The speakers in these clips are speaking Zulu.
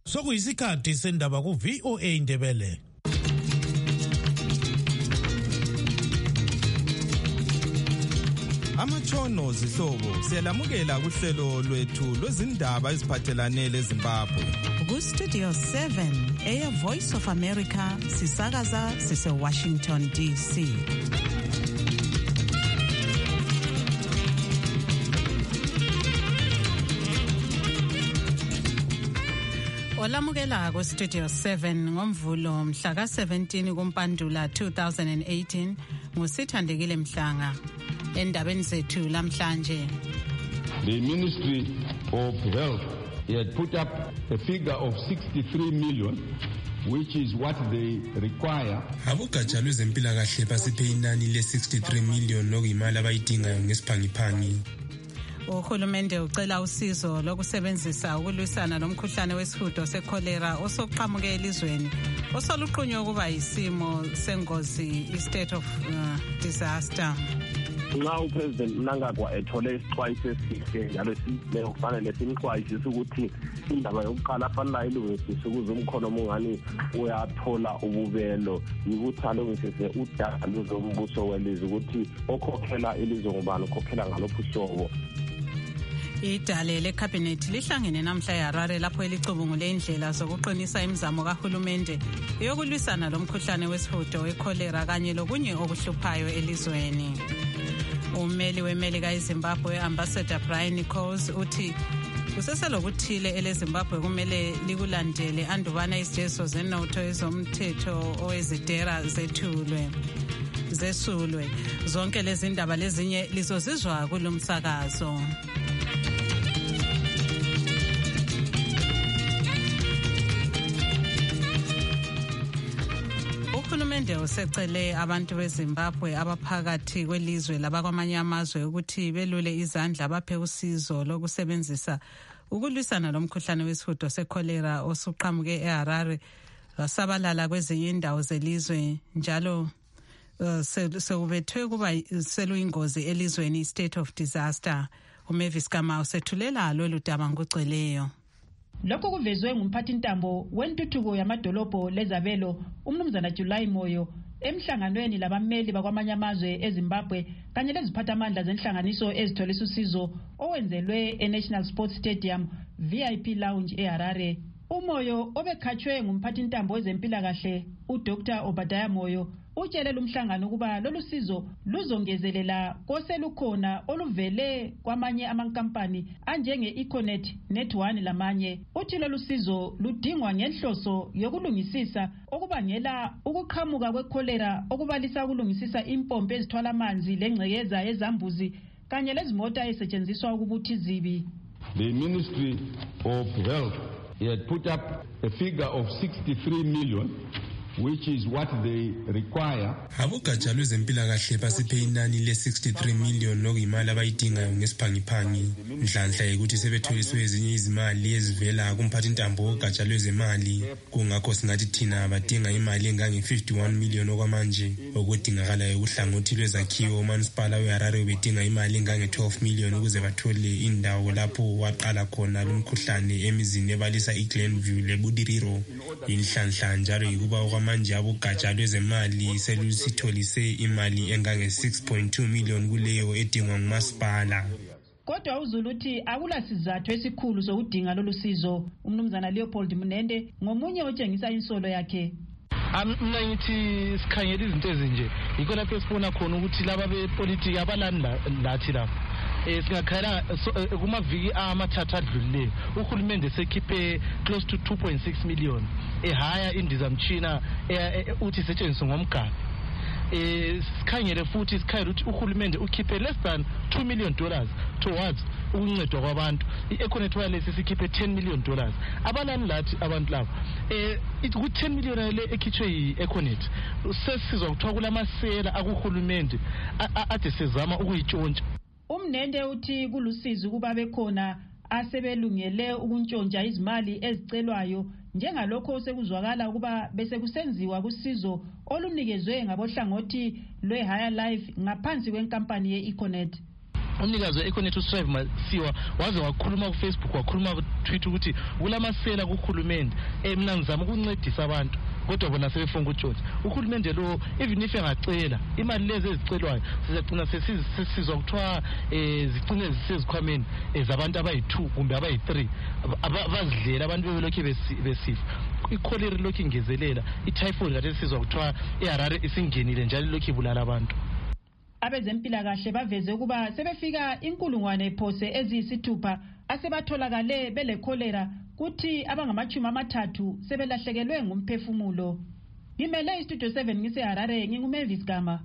Sokuyisikhathi sendaba ku VOA Indebele. Amatshono zihlobo siyalamukela kuhlelo lwethu lwezindaba eziphathelane leZimbabwe. Ku Studio 7 Air Voice of America sisakaza sise Washington DC. Olamukela ku Studio 7 ngomvulo mhla ka 17 kuMpandula 2018 ngusithandekile Mhlanga. Endabeni zethu lamhlanje. The Ministry of Health had put up a figure of 63 million, which is what they require. Abogatsha lwezempilakahle basiphe inani le-63 million lokuyimali abayidingayo ngesiphangiphangi. Uhulumende ucela usizo lokusebenzisa ukulwisana nomkhuhlane wesihudo sekholera osoqhamuke elizweni osoluqunywe ukuba yisimo sengozi i-state of disaster. Nxa uPresident Mnangagwa ethole isixwayiso esihle njalo sihle okufanele simxwayisise ukuthi indaba yokuqala afanele ilungisise ukuze umkhono omungani uyathola ububelo ukuthi alungisise udaba lwezombuso welizwe ukuthi okhokhela ilizwe ngubani okhokhela ngalophu hlobo. Idale leCabinet lihlangene namhla eHarare lapho elicubungule indlela zokuqinisa imizamo kahulumende yokulwisana lomkhuhlane wesihudo wekholera kanye lokunye okuhluphayo elizweni. Umeli weMelika eZimbabwe Ambassador Brian Nichols uthi kuseselokuthile eleZimbabwe kumele likulandele andubana isijezo zenotho ezomthetho owezidera zesulwe. Zonke lezi ndaba lezinye lizozizwa kulomsakazo. Uhulumende usecele abantu beZimbabwe abaphakathi kwelizwe labakwamanye amazwe ukuthi belule izandla baphe usizo lokusebenzisa ukulwisana lomkhuhlane wesihudo sekholera osuqhamuke eHarare wasabalala kwezinye indawo zelizwe njalo sekubethwe kuba seluyingozi elizweni state of disaster. uMavis Kamau sethulela lolu daba ngoceleyo. Lokho kuvezwe ngumphathintambo wentuthuko yamadolobho lezabelo umnumzana July Moyo emhlanganweni labameli bakwamanye amazwe eZimbabwe kanye leziphathamandla zenhlanganiso ezitholisa usizo owenzelwe eNational Sports Stadium VIP Lounge eHarare. Umoyo obekhatshwe ngumphathintambo wezempilakahle uDr Obadiah Moyo utshele lumhlangano ukuba lolu sizo luzongezelela koselukhona oluvele kwamanye amankampani anjenge-Econet, Net1 lamanye. Uthi lolu sizo ludingwa ngenhloso yokulungisisa okubangela ukuqhamuka kwekholera okubalisa ukulungisisa impompi ezithwala amanzi lengcekeza ezambuzi kanye lezimota ezisetshenziswa ukubutha izibi. The Ministry of Health had put up a figure of 63 million, which is what they require. Abogatsha lwezempilakahle basiphe inani le-63 million lokuyimali abayidingayo ngesiphangiphangi. Nhlanhla ukuthi sebetholiswe ezinye izimali ezivela kumphathintambo wogatsha lwezemali. Kungakho singathi thina badinga imali engange-51 million okwamanje. Okudingakalayo kuhlangothi lwezakhiwo uMansipala weHarare bedinga imali engange-12 million ukuze bathole indawo lapho waqala khona lumkhuhlane emizini ebalisa iGlenview leBudiriro. Inhlanhla njalo yikuba manje abogatsha lwezemali selusitholise imali engange 6.2 million kuleyo edingwa ngumasipala. Kodwa uZulu uthi akula sizathu esikhulu sokudinga lolu sizo. Umnumzana Leopold Munende ngomunye otshengisa insolo yakhe. Mina ngithi sikhangela izinto ezinje yikho lapho esifuna khona ukuthi laba bepolitiki abalani lathi lapho singakhala kumaviki amathathu adlulileyo uhulumende sekhiphe close to 2.6 million ehaya indizamtshina uthi setshenziswe ngomgaba. Sikhangele futhi sikhangela ukuthi uhulumende ukhiphe less than $2 million towards ukuncedwa kwabantu. I-Econet Wireless sikhiphe $10 million. Abalani lathi abantu labo ku-10 million le ekhitshwe yi-Econet sesizwa kuthiwa kulamasela akuhulumende ade sezama ukuyitshontsha. Umnende uthi kulusizi ukuba bekhona asebelungele ukuntshontsha izimali ezicelwayo njengalokho sekuzwakala ukuba bese kusenziwa kusizo olunikezwe ngabohlangothi lwe-Higher Life ngaphansi kwenkampani ye-Econet. umnikazi we-Econet uStrive Masiwa waze wakhuluma ku-Facebook wakhuluma ku-Twitter ukuthi kulamasela kuhulumende mina ngizama ukuncedisa abantu kodwa bona sebefunga utshotsi. Uhulumende lo even if engacela imali lezi ezicelwayo sizagcina sesizwa kuthiwa zigcine zisezikhwameni zabantu abayi-2 kumbe abayi-3 bazidlela abantu bebelokhu besifa. Ikholera lokhu ingezelela, i-typhoid kade sizwa kuthiwa eHarare isingenile njalo lokhu ibulala abantu. Abezempilakahle baveze ukuba sebefika 1,000 eziyisithupha asebatholakale bele cholera kuthi abangama-30 sebelahlekelwe ngumphefumulo. Ngimele iStudio 7 ngiseHarare nginguMavis Gama.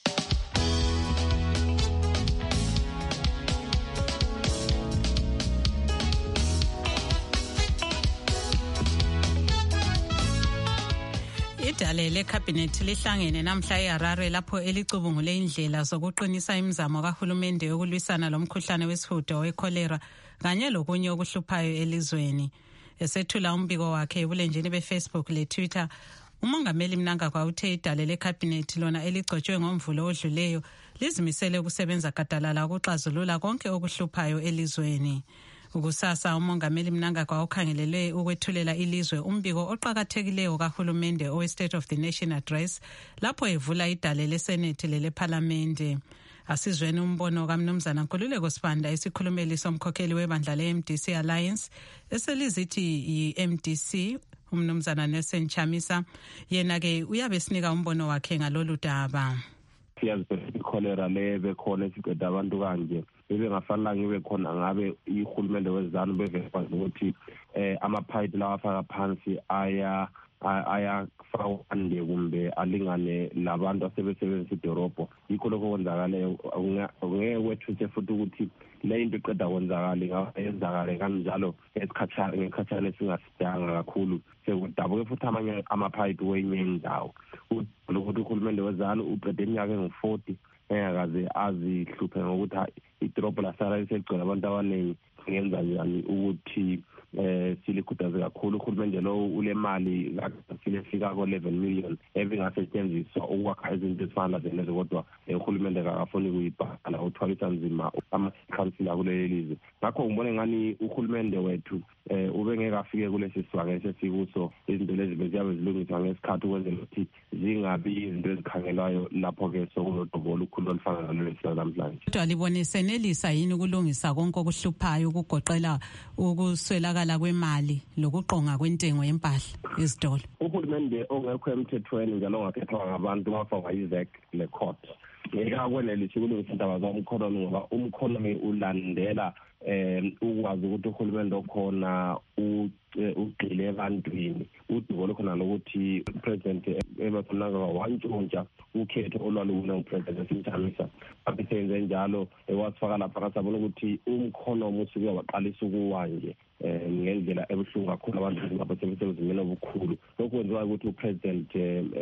Idale lekhabhinethi lihlangene namhla eHarare lapho elicubungule indlela zokuqinisa imizamo kahulumende yokulwisana lomkhuhlane wesihudo wekholera kanye lokunye okuhluphayo elizweni. Esethula umbiko wakhe ebulenjini beFacebook leTwitter, uMongameli Mnangagwa uthe idale lekhabhinethi lona eligcotshwe ngomvulo odluleyo lizimisele ukusebenza gadalala ukuxazulula konke okuhluphayo elizweni. Ukusasa uMongameli Mnangagwa ukhangelele ukwethulela ilizwe umbiko oqhakathekileyo kahulumende owe State of the Nation Address lapho evula idale leSenate leleParlamente. Asizweni umbono kaMnumzana Nkululeko Sibanda isikhulumeli somkhokheli webandla leMDC Alliance eselizithi yiMDC uMnumzana Nelson Chamisa yena ke uyabe sinika umbono wakhe ngalolu daba. Siyazi ikholera lebe khona esiqeda abantu kanje bebengafanele ngibe khona ngabe ihulumende wezanu bevekwazi ukuthi amaphayiphi lawa afaka phansi ayafawande kumbe alingane labantu asebesebenzisa idorobho. Yikho lokho kwenzakaleyo ngeke wethuse futhi ukuthi le into iqeda kwenzakala ingenzakale kanjalo ngesikhathana esingasidanga kakhulu sekudabuke futhi amanye amaphayiphi kwenye indawo. Ukuthi uhulumende wezanu uqede iminyaka engu-40 engakaze azihluphe ngokuthi idorobho laSarare seligcwele abantu abaningi ngenza njani ukuthi silikhuthaze kakhulu. Uhulumende lo ule mali silefika ko-11 million ebingasetshenziswa ukwakha izinto ezifana lezo kodwa uhulumende kakafuni kuyibhala uthwalisa nzima amakhansila kuleli lizwe. Ngakho ngibone ngani uhulumende wethu ube ngeke afike kulesi sibanga esesikuso izinto lezi beziyabe zilungiswa ngesikhathi ukwenzela ukuthi zingabi izinto ezikhangelwayo lapho-ke sokulodobo olukhulu olufana nalolesi namhlanje. Kodwa libone senelisa yini ukulungisa konke okuhluphayo ukugoqela ukuswelakala kwemali lokuqonga kwentengo yempahla ezitolo? Uhulumende ongekho emthethweni njalo ongakhethwa ngabantu wafakwa yiZEC le-court ngeke akwenelisi ukulungisa indaba zomkhonomi ngoba umkhonomi ulandela ukwazi ukuthi uhulumende okhona ugxile ebantwini. Udubo lokhona lokuthi uPresident Emmerson Mnangagwa wantshontsha ukhetho olwaluwina uPresident Chamisa abisenze njalo wasifaka lapha kasabona ukuthi umkhonomi usuke waqalisa ukuwanje ngendlela ebuhlungu kakhulu abantu abasebenzimeni obukhulu. Lokho kwenziwa ukuthi uPresident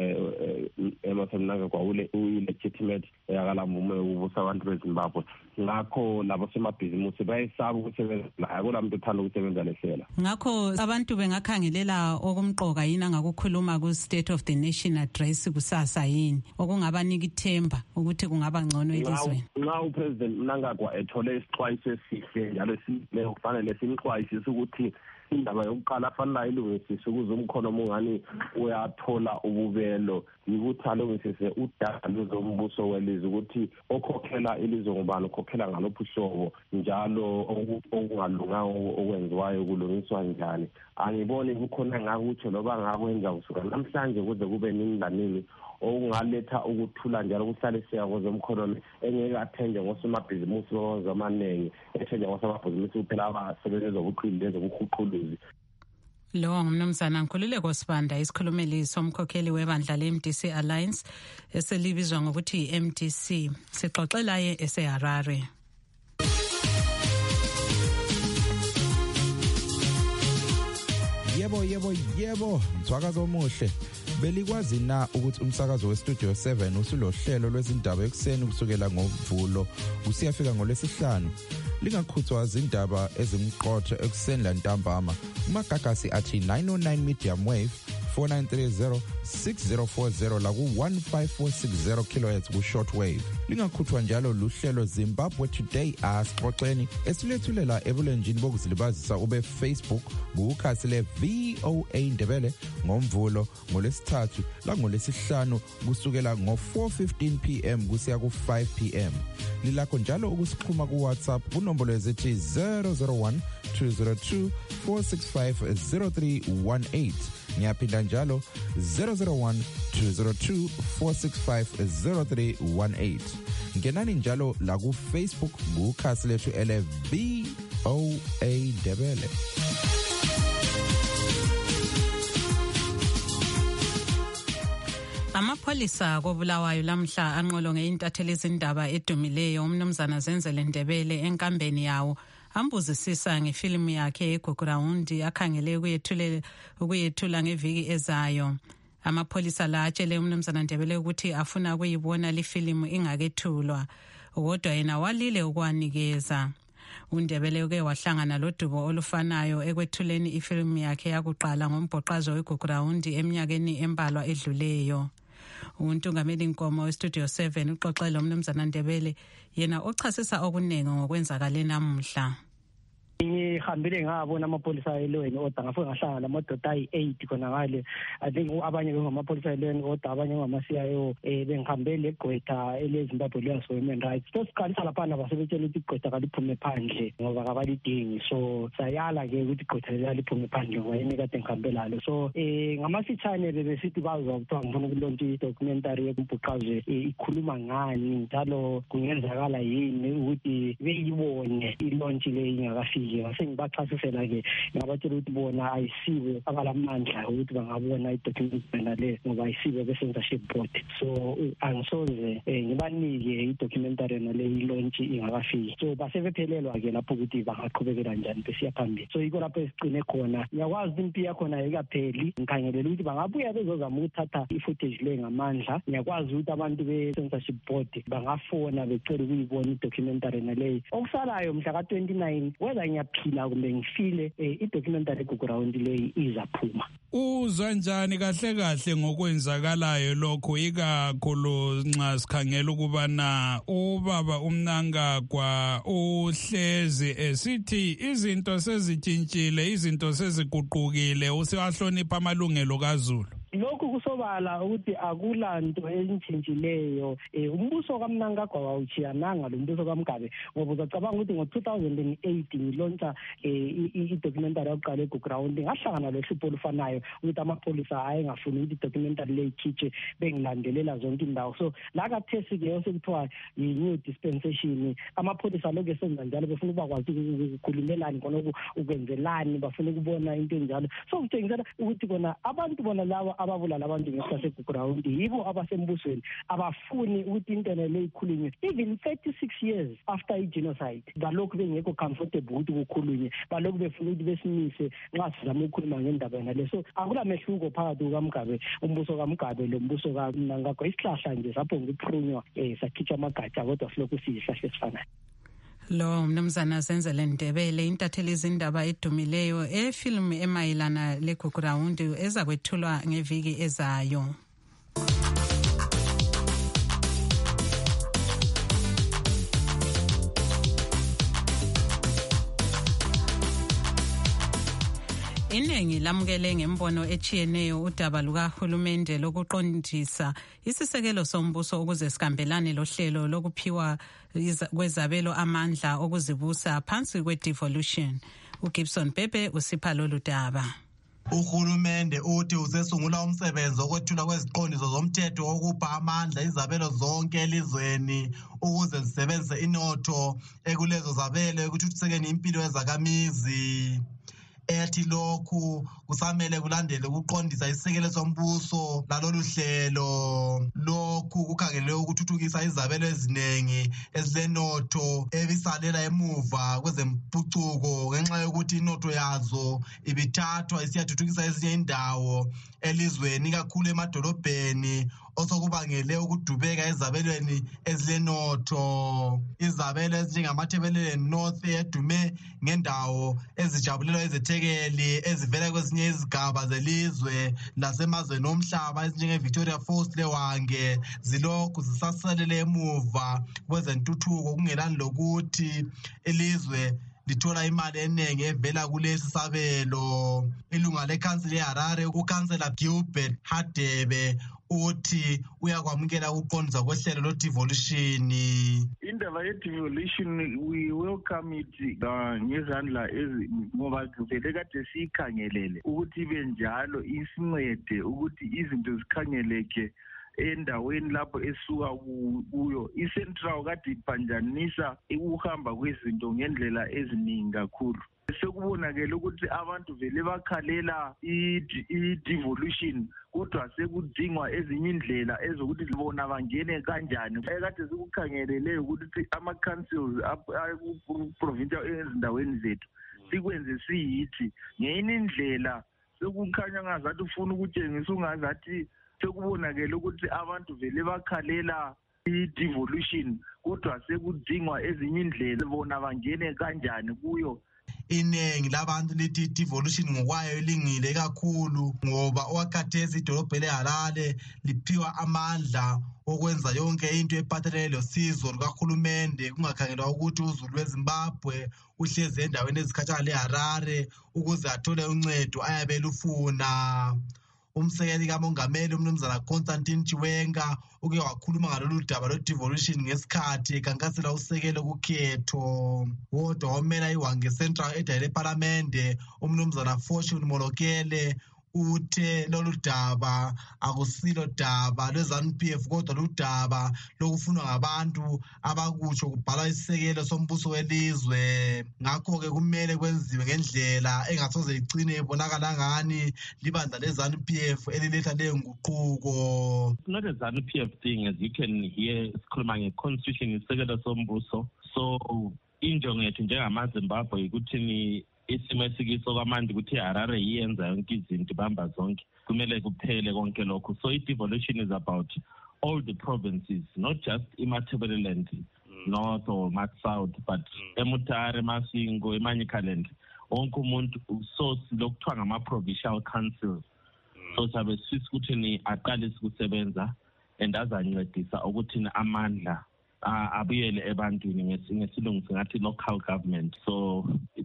Emmerson Mnangagwa uyi-legitimate yakalamume ukubusa abantu beZimbabwe. Ngakho labo semabhizimusi bayesaba ukusebenza la akula muntu uthanda ukusebenza lesela. Ngakho abantu bengakhangelela okumqoka yini angakukhuluma ku-State of the Nation Address kusasa yini okungabanika ithemba ukuthi kungaba ngcono elizweni? Nxa uPresident Mnangagwa ethole isixwayiso esihle njalo esileyo kufanele simxwayisise ukuthi indaba yokuqala afanele ayilungisise ukuze umkhonomi ungani uyathola ububelo yikuthi alungisise udaba lwezombuso welizwe ukuthi okhokhela ilizwe ngubani ukhokhela ngalophu hlobo njalo okungalunganga okwenziwayo kulungiswa njani. Angiboni kukhona ngakutsho loba ngakwenza kusuka namhlanje kuze kube nini lanini okungaletha ukuthula njalo kuhlale siyako zomkhonomi engeke athenge ngosomabhizimusi amaningi ethenge ngosomabhizimusi kuphela abasebenza ubuqili lezokuhuquluzi. Lo ngumnumzana Nkululeko Sibanda isikhulumeli somkhokheli webandla leMDC Alliance eselibizwa ngokuthi iMDC. Sixoxela eseHarare. Yebo, mthwakazo omuhle. Belikwazi na ukuthi umsakazo weStudio 7 usulohlelo lwezindaba ekuseni kusukela ngoMvulo usiyafika ngoLwesihlanu? Lingakhuthwa izindaba ezimqotho ekuseni lantambama. Umagagasi athi 909 medium wave 4930-6040 la ku-15460 kHz ku-shortwave. Lingakhuthwa njalo luhlelo Zimbabwe Today asixoxeni esilethulela ebulenjini bokuzilibazisa ube Facebook kukhasi le VOA Ndebele ngomvulo ngolesithathu la ngolesihlanu kusukela ngo-4:15 PM kusiya ku-5 PM. Lilakho njalo ukusixhuma ku-WhatsApp kunombolo ezithi 001-202-465-0318. Ngiyaphinda njalo 001-202-465-0318. Ngenani njalo la ku-Facebook kukhasi lethu ele VOA Ndebele. Amapholisa koBulawayo lamhla anqolo ngeintatheli izindaba edumileyo umnumzana Zenzele Ndebele enkambeni yawo ambuzisisa ngefilimu yakhe eGugurawundi akhangele ukuyethula ngeviki ezayo. Amapholisa la atshele umnumzana Ndebele ukuthi afuna ukuyibona lifilimu ingakethulwa kodwa yena walile ukwanikeza. uNdebele uke wahlangana lodubo olufanayo ekwethuleni ifilimu yakhe yakuqala ngombhoqazo weGugurawundi eminyakeni embalwa edluleyo. Untungameli Nkomo weStudio 7 uxoxela umnumzana Ndebele yena ochasisa okuningi ngokwenzakala namuhla. Ngihambile ngabona amapholisa elweni oda ngafike ngahlangana lamadoda ayi-8 khona ngale. I think abanye bengamapholisa elweni oda abanye ngama-CIO bengihambele egqwetha eleZimbabwe Alliance for Human Rights. So siqalisa laphana basebetshela ukuthi igqwetha kaliphume phandle ngoba kabalidingi. So sayala-ke ukuthi igqwetha lela liphume phandle ngoba yini kade ngihambe lalo. So ngamasithane bebesithi bazwa kuthiwa ngifuna ukulontsha i-documentary yokumbhuqazwe ikhuluma ngani njalo kungenzakala yini ukuthi beyibone ilontshi le ingakafiki. Sengibachasisela-ke ngabatshela ukuthi bona ayisiwe abalamandla ukuthi bangabona i-documentary le ngoba ayisiwe be-censorship board. So angisoze ngibanike i-documentary nale ilontshi ingakafiki. So basebephelelwa-ke lapho ukuthi bangaqhubekela njani besiya phambili. So yiko lapho esigcine khona. Ngiyakwazi ukuthi impi yakhona ayikapheli. Ngikhangelela ukuthi bangabuya bezozama ukuthatha i-footage le ngamandla. Ngiyakwazi ukuthi abantu be-censorship board bangafona becela ukuyibona i-documentary naleyo. Okusalayo mhla ka-29 whether ngiyaphila kumbe ngifile i-documentary eGugurawundi leyi izaphuma. Uzwa njani kahle kahle ngokwenzakalayo lokho ikakhulu nxa sikhangela ukubana ubaba uMnangagwa uhlezi esithi izinto sezitshintshile, izinto seziguqukile, usewahlonipha amalungelo kaZulu? Lokhu kusobala ukuthi akulanto entshintshileyo. Umbuso kaMnangagwa wawuchiyananga lo mbuso kaMgabe ngoba uzacabanga ukuthi ngo-2008 ngilontsha i-documentary yokuqala eGugurawundi ngahlangana lohlupho olufanayo ukuthi amapholisa ayengafuni ukuthi i-documentary le ikhitshe bengilandelela zonke indawo. So la kathesi-ke osekuthiwa yi-new dispensation amapholisa lokhu esenza njalo befuna ukuba kwazi ukukhulumelani khona ukwenzelani bafuna ukubona into enjalo. So kutshengisela ukuthi kona abantu bona laba ababulala abantu ngesikhathi eGugurawundi yibo abasembusweni abafuni ukuthi into le ikhulunywe even 36 years after i-genocide. Balokhu bengekho comfortable ukuthi kukhulunywe, balokhu befuna ukuthi besimise nxa sizama ukukhuluma ngendaba yona le. So akula mehluko phakathi kukaMgabe, umbuso kaMgabe lo mbuso kaMnangagwa. Isihlahla nje sapho ngiphunywa sakhitsha amagatsha kodwa silokhu siyihlahla esifanayo. Lo mnumzana Zenzele Ndebele intatheli izindaba edumileyo efilimu emayilana leGugurawundi ezakwethulwa ngeviki ezayo. Iningi lamukele ngembono echiyeneyo udaba lukahulumende lokuqondisa isisekelo sombuso ukuze sikambelane lohlelo lokuphiwa kwezabelo amandla okuzibusa phansi kwe-devolution. uGibson Pepe usipha lolu daba. Uhulumende uthi usesungula umsebenzi wokwethula kweziqondiso zomthetho wokupha amandla izabelo zonke elizweni ukuze zisebenzise inotho ekulezo zabelo ekuthuthusekeni impilo yezakhamizi. Ethi lokhu kusamele kulandele ukuqondisa isisekelo sombuso lalolu hlelo. Lokhu kukhangelwe ukuthuthukisa izabelo ezinengi ezilenotho ebisalela emuva kwezempucuko ngenxa yokuthi inotho yazo ibithathwa isiyathuthukisa ezinye indawo elizweni ikakhulu emadolobheni osokubangele ukudubeka ezabelweni ezilenotho. Izabelo ezinjengamathebeleleni North edume ngendawo ezijabulelwa ezethekeli ezivela kwezinye izigaba zelizwe lasemazweni omhlaba ezinjenge-Victoria Falls leWange zilokhu zisasalele emuva kwezentuthuko kungelani lokuthi ilizwe lithola imali eningi evela kulesi sabelo. Ilunga lekhansili eHarare ukansela Gilbert Hadebe uthi uyakwamukela ukuqondisa kwehlelo lo-devolution. Indaba ye-devolution we welcome it ngezandla ngoba vele kade siyikhangelele ukuthi ibe njalo isincede ukuthi izinto zikhangeleke endaweni lapho esuka kuyo. I-Central kade iphanjanisa ukuhamba kwezinto ngendlela eziningi kakhulu. Sekubonakele ukuthi abantu vele bakhalela i-devolution kodwa sekudingwa ezinye indlela ezokuthi bona bangene kanjani. Kade sikukhangelele ukuthi ama-councils ku-provincial ezindaweni zethu sikwenze siyithi ngenye indlela sekukhanya ngazathi ufuna ukutshengisa ungazathi sekubonakele ukuthi abantu vele bakhalela i-devolution kodwa sekudingwa ezinye indlela bona bangene kanjani kuyo. Iningi labantu lithi i-devolution ngokwayo ilingile kakhulu ngoba okwakhathesi idolobha leHarare liphiwa amandla okwenza yonke into ephathelene losizo lukahulumende kungakhangelwa ukuthi uzulu weZimbabwe uhlezi endaweni ezikhatshana leHarare ukuze athole uncedo ayabe lufuna. Umsekeli kamongameli umnumzana Constantine Chiwenga uke wakhuluma ngalolu daba lwe-devolution ngesikhathi ekhankasela usekelo kukhetho. Kodwa omela iWange Central edale leParlamente umnumzana Fortune Molokele uthe lolu daba akusilo daba lwe-ZANU-PF kodwa ludaba lokufunwa ngabantu abakutsho kubhalwa isisekelo sombuso welizwe. Ngakho-ke kumele kwenziwe ngendlela engasoze igcine ibonakala ngani libandla le-ZANU-PF eliletha leyo nguquko. It's not a ZANU-PF thing, as you can hear, sikhuluma nge-constitution isisekelo sombuso. So injongo yethu njengamaZimbabwe ikuthini isimo esikiso kwamanje ukuthi iHarare iyenza yonke izinto ibamba zonke kumele kuphele konke lokho. So i-devolution is about all the provinces, not just iMatabeleland North or South, but eMutare, Masingo, eManyikaland, wonke umuntu so lokuthiwa ngama-provincial councils. So sabe sifisa ukuthi aqalise ukusebenza and azancedisa ukuthi amandla abuyele ebantwini ngesilungu singathi local government. So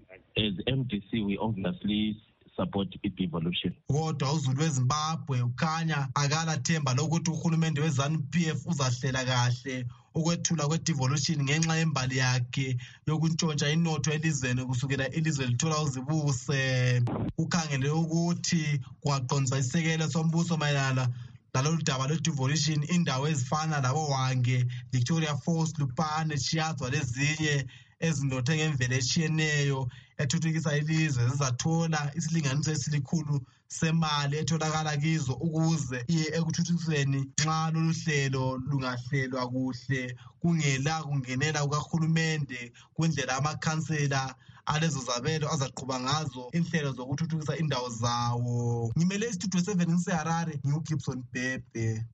as MDC we obviously support i-devolution. Kodwa uzulu weZimbabwe ukhanya akala themba lokuthi uhulumende we-ZANU-PF uzahlela kahle ukwethula kwe-devolution ngenxa yembali yakhe yokuntshontsha inotho elizweni kusukela ilizwe lithola uzibuse. Ukhangele ukuthi kwaqondisa isekelo sombuso mayelana lalolu daba lwe-devolution indawo ezifana laboWange, Victoria Falls, Lupane, Chiazwa lezinye ezinothe ngemvelo etshiyeneyo ethuthukisa ilizwe zizathola isilinganiso esilikhulu semali etholakala kizo ukuze iye ekuthuthukiseni nxa lolu hlelo lungahlelwa kuhle kungela kungenela kukahulumende kwindlela amakhansela alezo zabelo azaqhuba ngazo inhlelo zokuthuthukisa indawo zawo. Ngimele istudio 7 ngiseHarare ngiuGibson Bhebhe.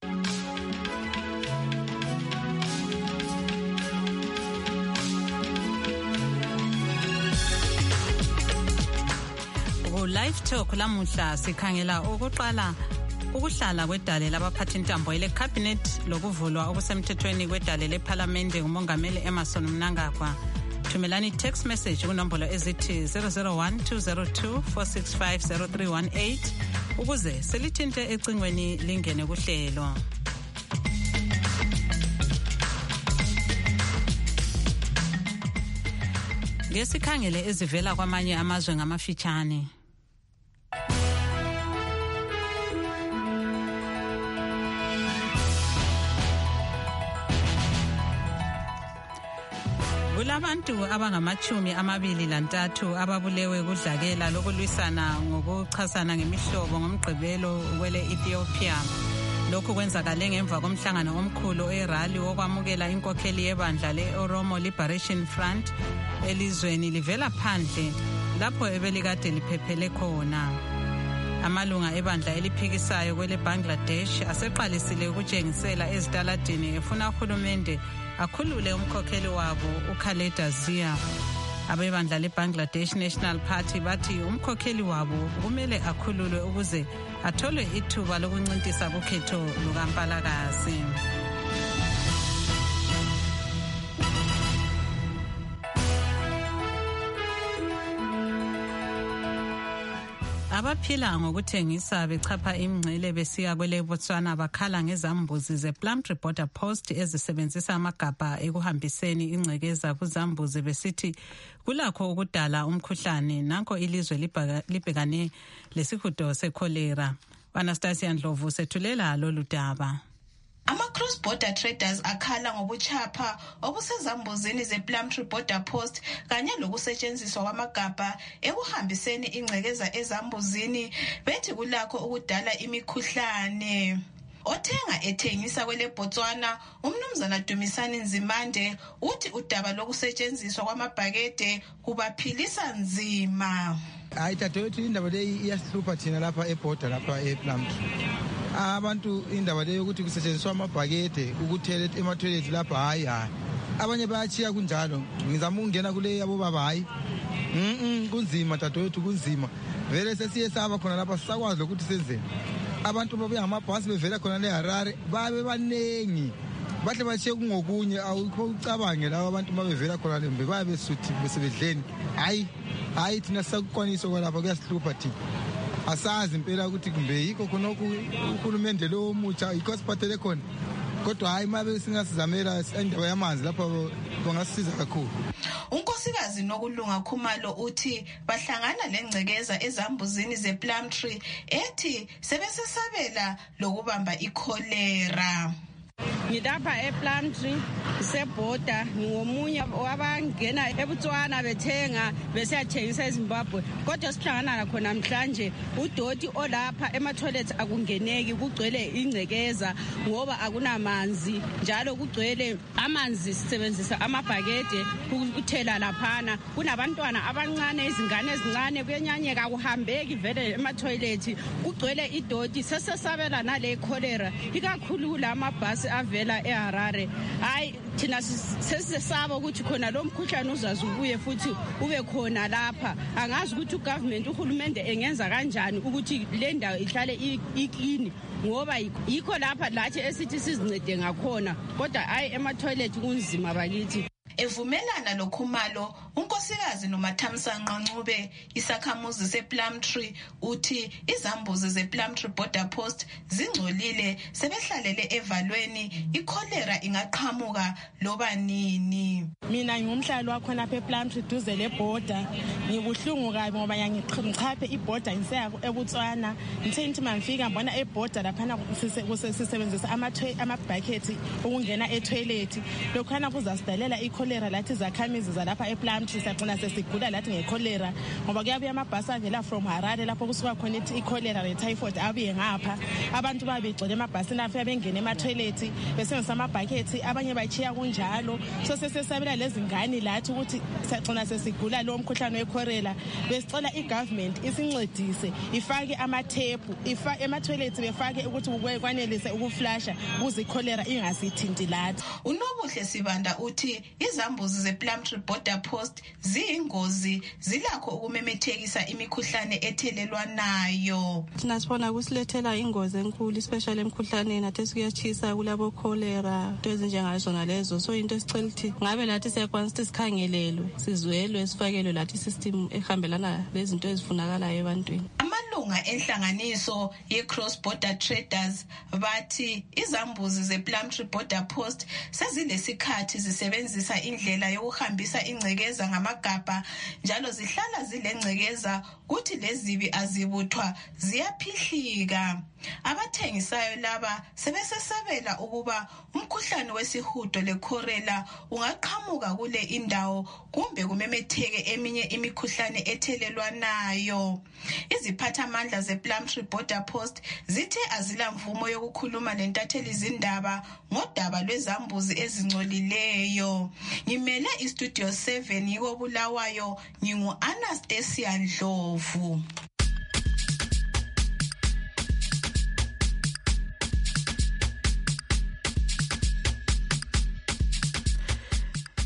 Live Talk lamuhla sikhangela ukuqala ukuhlala kwedale labaphathi intambo ele cabinet lokuvulwa okusemthethweni kwedale leParlamente ngumongameli Emmerson Mnangagwa. Thumelani text message kunombolo ezithi 001-202-465-0318 ukuze selithinte ecingweni lingene kuhlelo. Ngesikhangele ezivela kwamanye amazwe ngamafitshane. Kulabantu abangama-23 ababulewe kudlakela lokulwisana ngokuchasana ngemihlobo ngomgqibelo kwele Ethiopia. Lokhu kwenzakale ngemva komhlangano omkhulu eRally wokwamukela inkokheli yebandla le-Oromo Liberation Front elizweni livela phandle lapho ebelikade liphephele khona. Amalunga ebandla eliphikisayo kwele Bangladesh aseqalisile ukutshengisela ezitaladini efuna uhulumende akhulule umkhokheli wabo uKhaleda Zia. Abebandla leBangladesh National Party bathi umkhokheli wabo kumele akhululwe ukuze atholwe ithuba lokuncintisa kukhetho lukaMpalakazi. Abaphila ngokuthengisa bechapha imngcele besiya kwele Botswana bakhala ngezambuzi zePlumtree Border Post ezisebenzisa amagabha ekuhambiseni ingcekeza kuzambuzi besithi kulakho ukudala umkhuhlane. Nanko ilizwe libhekane lesihudo sekholera. Anastasia Ndlovu sethulela lolu daba. Ama-cross-border traders akhala ngobuchapha obusezambuzini zePlumtree Border Post kanye lokusetshenziswa kwamagabha ekuhambiseni ingcekeza ezambuzini bethi kulakho ukudala imikhuhlane. Othenga ethengisa kwele Botswana umnumzana Dumisani Nzimande uthi udaba lokusetshenziswa kwamabhakede kubaphilisa nzima. Hayi dadewethu indaba leyi iyasihlupha thina lapha eborder lapha ePlumtree. Abantu indaba leyo ukuthi kusetshenziswa amabhakede ukuthela ema-toilet lapha hayi abanye bayachiya kunjalo. Ngizama ukungena kule yabo baba hayi kunzima dadewethu kunzima vele sesiye saba khona lapha sisakwazi lokuthi senzeni. Abantu babuya ngamabhasi bevela khona leHarare babe banengi bahle bachiye kungokunye awukho ucabange labo abantu mabevela khona lembe babe besuthi besebedleni hayi thina sakukwanisa kwalapha kuyasihlupha thina. Asazi impela ukuthi kumbe yikho khona uhulumende lo mutsha yikho siphathele khona kodwa hayi mabe singasizamela indaba yamanzi lapha bangasiza kakhulu. Unkosikazi Nokulunga Khumalo uthi bahlangana lengcekeza ezambuzini zePlumtree ethi sebesesabela lokubamba ikholera. Ngidapha ePlumtree seborder ngomunye wabangena eBotswana bethenga besiyathengisa eZimbabwe kodwa sihlangana khona namhlanje udoti olapha ema-toilets akungeneki kugcwele ingcekeza ngoba akunamanzi njalo kugcwele amanzi sisebenzisa amabhakede ukuthela laphana kunabantwana abancane izingane ezincane kuyenyanyeka kuhambeki vele ema-toilet kugcwele idoti sesesabela nale cholera ikakhulu lamabhasi avela eHarare. Hayi thina sesisaba ukuthi khona lo mkhuhlane uzazi ubuye futhi ube khona lapha. Angazi ukuthi ugovernment uhulumende engenza kanjani ukuthi le ndawo ihlale ikini ngoba yikho lapha lathi esithi sizincede ngakhona kodwa hayi ema-toilet kunzima bakithi. Evumelana loKhumalo unkosikazi noMathamsanqa Ncube isakhamuzi sePlumtree uthi izambuzi zePlumtree Border Post zingcolile sebehlalele evalweni ikholera ingaqhamuka loba nini. Mina ngumhlali wakhona lapha ePlumtree duze leborder ngibuhlungu kabi ngoba ngichaphe iborder ngiseya eBotswana ngithe ngithi mangifika ngibona eborder laphana sisebenzisa amabhakhethi ukungena etoilet lokhana kuzasidalela ikholera lathi zakhamizi zalapha ePlumtree sagcina sesigula lathi ngekholera ngoba kuyabuya amabhasi avela from Harare lapho kusuka khona ikholera letyphoid abuye ngapha abantu babegcwele emabhasini afika bengena ema-toilet besebenzisa amabhakhethi abanye bachiya kunjalo so sesesabela lezi ngane lathi ukuthi sagcina sesigula lo mkhuhlane wekholera besicela igovernment isincedise ifake amathephu ema-toilet befake ukuthi kwanelise ukuflasha ukuze ikholera ingasithinti lathi. Unobuhle Sibanda uthi izambuzi zePlumtree Border Post ziyingozi zilakho ukumemethekisa imikhuhlane ethelelwanayo. Thina sibona kusilethela ingozi enkulu especially emkhuhlaneni athi sikuyachisa kulabo cholera into ezinjengazona lezo so into esicela ukuthi ngabe lathi siyakwanisa ukuthi sikhangelelwe sizwelwe sifakelwe lathi system ehambelana lezinto ezifunakalayo ebantwini. Amalunga enhlanganiso ye-Cross Border Traders bathi izambuzi zePlumtree Border Post sezilesikhathi zisebenzisa indlela yokuhambisa ingcekeza ngamagabha njalo zihlala zilengcekeza kuthi lezibi azibuthwa ziyaphihlika. Abathengisayo laba sebesesabela ukuba umkhuhlane wesihudo lekholera ungaqhamuka kule indawo kumbe kumemetheke eminye imikhuhlane ethelelwanayo. Iziphathamandla zePlumtree Border Post zithe azilamvumo yokukhuluma lentatheli zindaba ngodaba lwezambuzi ezingcolileyo. Ngimele iStudio 7 yiko Bulawayo ngingu Anastasia Ndlovu.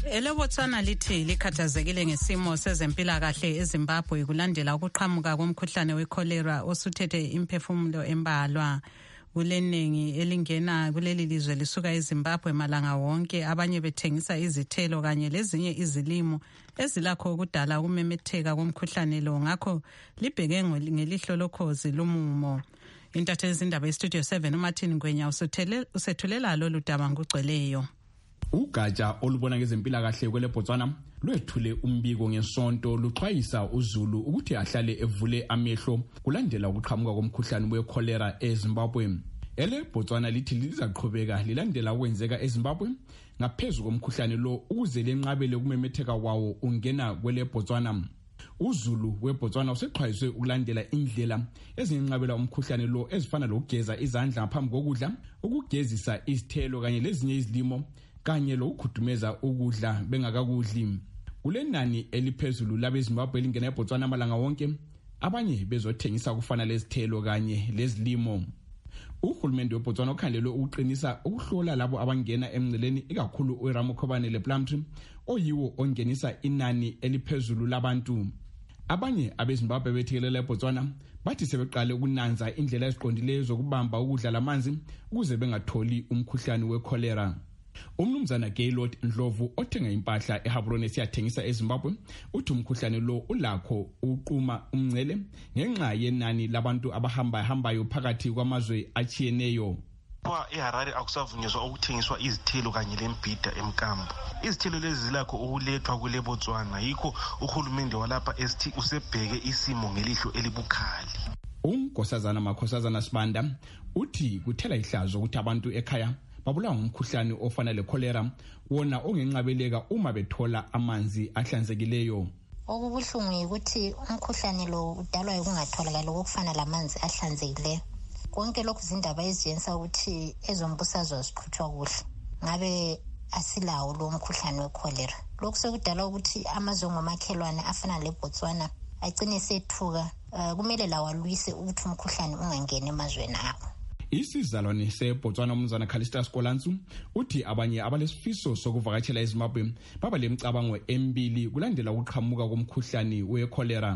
EleBotswana lithi likhathazekile ngesimo sezempilakahle eZimbabwe kulandela ukuqhamuka komkhuhlane wecholera osuthethe imphefumulo embalwa. Kuleningi elingena kuleli lizwe lisuka eZimbabwe malanga wonke, abanye bethengisa izithelo kanye lezinye izilimo ezilakho ukudala ukumemetheka komkhuhlane lo, ngakho libheke ngelihlo lokhozi lumumo. Intatheli zindaba eStudio 7 uMartin Ngwenya usethulela lolu daba ngugcweleyo. Ugatsha olubona ngezempilakahle kweleBotswana lwethule umbiko ngesonto luxwayisa uZulu ukuthi ahlale evule amehlo kulandela ukuqhamuka komkhuhlane wecholera eZimbabwe. EleBotswana lithi lizaqhubeka lilandela ukwenzeka eZimbabwe ngaphezulu komkhuhlane lo ukuze lenqabele ukumemetheka kwawo ungena kweleBotswana. uZulu weBotswana usexhwayiswe ukulandela indlela ezinqabela umkhuhlane lo ezifana lokugeza izandla ngaphambi kokudla, ukugezisa izithelo kanye lezinye izilimo kanye lokukhudumeza ukudla bengakakudli. Kulenani eliphezulu labeZimbabwe elingena eBotswana amalanga wonke, abanye bezothengisa kufana lezithelo kanye lezilimo. Uhulumende weBotswana ukhangelwe ukuqinisa ukuhlola labo abangena emngceleni ikakhulu uRamukhobane lePlumtree oyiwo ongenisa inani eliphezulu labantu. Abanye abeZimbabwe bethekelela eBotswana bathi sebeqale ukunanza indlela eziqondileyo zokubamba ukudla lamanzi ukuze bengatholi umkhuhlane wecholera. Umnumzana Gaylord Ndlovu othenga impahla eHabrone siyathengisa eZimbabwe uthi umkhuhlane lo ulakho uquma umngcele ngenxa yenani labantu abahambayo phakathi kwamazwe achiyeneyo. eHarare akusavunyezwa ukuthengiswa izithelo kanye lembhida emkambo. Izithelo lezi zilakho ukulethwa kuleBotswana, yikho uhulumende walapha esithi usebheke isimo ngelihlo elibukhali. Unkosazana Makhosazana Sibanda uthi kuthela ihlazo ukuthi abantu ekhaya babulawa ngumkhuhlane ofana lecholera wona ongenqabeleka uma bethola amanzi ahlanzekileyo. Okubuhlungu ukuthi umkhuhlane lo udalwa ukungatholakali okufana lamanzi ahlanzekileyo. Konke lokhu izindaba eziyenza ukuthi ezombusazwe ziqhuthwa kuhle. Ngabe asilawo lo mkhuhlane wecholera. Lokhu sekudala ukuthi amazwe ngomakhelwane afana leBotswana agcine sethuka. Kumele lawo alwise ukuthi umkhuhlane ungangeni emazweni abo. Isizalwane seBotswana umnumzana Khalistas Kolantsu uthi abanye abalesifiso sokuvakatshela eZimbabwe baba lemcabango embili kulandela ukuqhamuka komkhuhlane wecholera.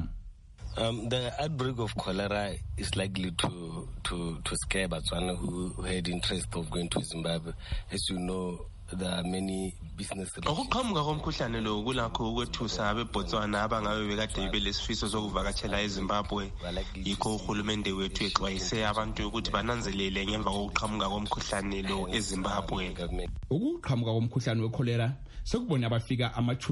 The outbreak of cholera is likely to scare Botswana who had interest of going to Zimbabwe. As you know, there are many business ukuqhamuka komkhuhlane lo kulakho ukwethusa abeBotswana abangabe bekade belesifiso sokuvakatshela eZimbabwe. Yikho uhulumende wethu exwayise abantu ukuthi bananzelele ngemva kokuqhamuka komkhuhlane lo eZimbabwe. Ukuqhamuka komkhuhlane wecholera sekubona abafika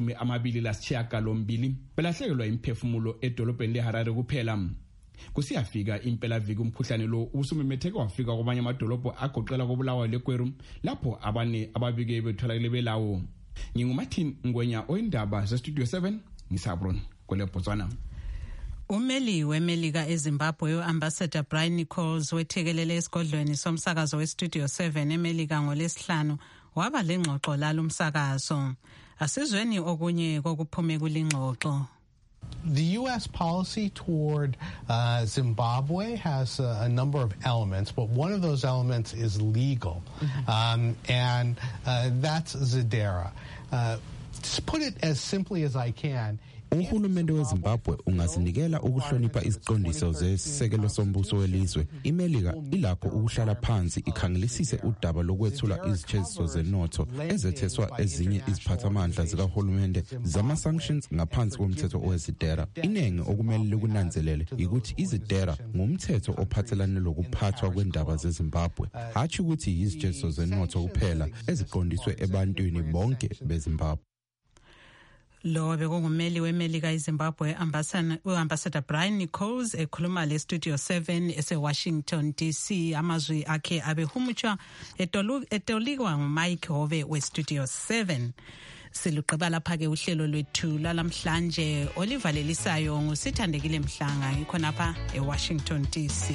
228 belahlekelwa imphefumulo edolobheni leHarare kuphela. Kusiyafika impelaviki umkhuhlane lo usumemetheke wafika kwamanye amadolobho agoqela koBulawayo leGweru lapho abane ababike betholakele belawo. NginguMartin Ngwenya oyindaba zeStudio 7 ngisaBron kweleBotswana. Umeli weMelika eZimbabwe uAmbassador Brian Nichols wethekelele esigodlweni somsakazo weStudio 7 eMelika ngoLesihlanu waba lengxoxo lalumsakazo. Asizweni okunye kokuphume kulingxoxo. The U.S. policy toward Zimbabwe has a number of elements, but one of those elements is legal, and that's Zadera. To put it as simply as I can, Uhulumende weZimbabwe ungazinikela ukuhlonipha iziqondiso zesekelo sombuso welizwe. iMelika ilakho ukuhlala phansi ikhangelisise udaba lokwethula izitsheziso zenotho ezetheswa ezinye iziphathamandla zikahulumende zama-sanctions ngaphansi komthetho owezidera. Inengi okumele likunanzelele ukuthi izidera ngumthetho ophathelane lokuphathwa kwendaba zeZimbabwe, hatshi ukuthi izitsheziso zenotho kuphela eziqondiswe ebantwini bonke beZimbabwe. Lo bekungumeli weMelika eZimbabwe uAmbassador Brian Nichols ekhuluma leStudio 7 eseWashington DC. Amazwi akhe abehumutsha etolikwa nguMike Hove weStudio 7. Siluqaba lapha ke uhlelo lwethu lalamhlanje olivalelisayo ngusithandekile Mhlanga ikhonapha eWashington DC.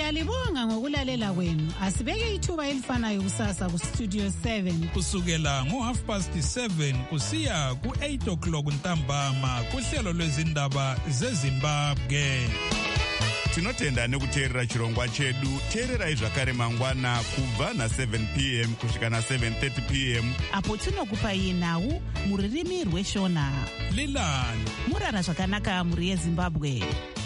Siyalibonga ngokulalela kwenu. Asibeke ithuba elifanayo kusasa ku Studio 7 kusukela ngo7:30 kusiya ku8:00 ntambama kuhlelo lwezindaba zeZimbabwe. Tinotenda nekuteerera chirongwa chedu. Teererai zvakare mangwana kubva na7 p.m. kusvika na7:30 p.m. apo tinokupai nhau muririmi rweshona. Lilani murara zvakanaka muri yeZimbabwe.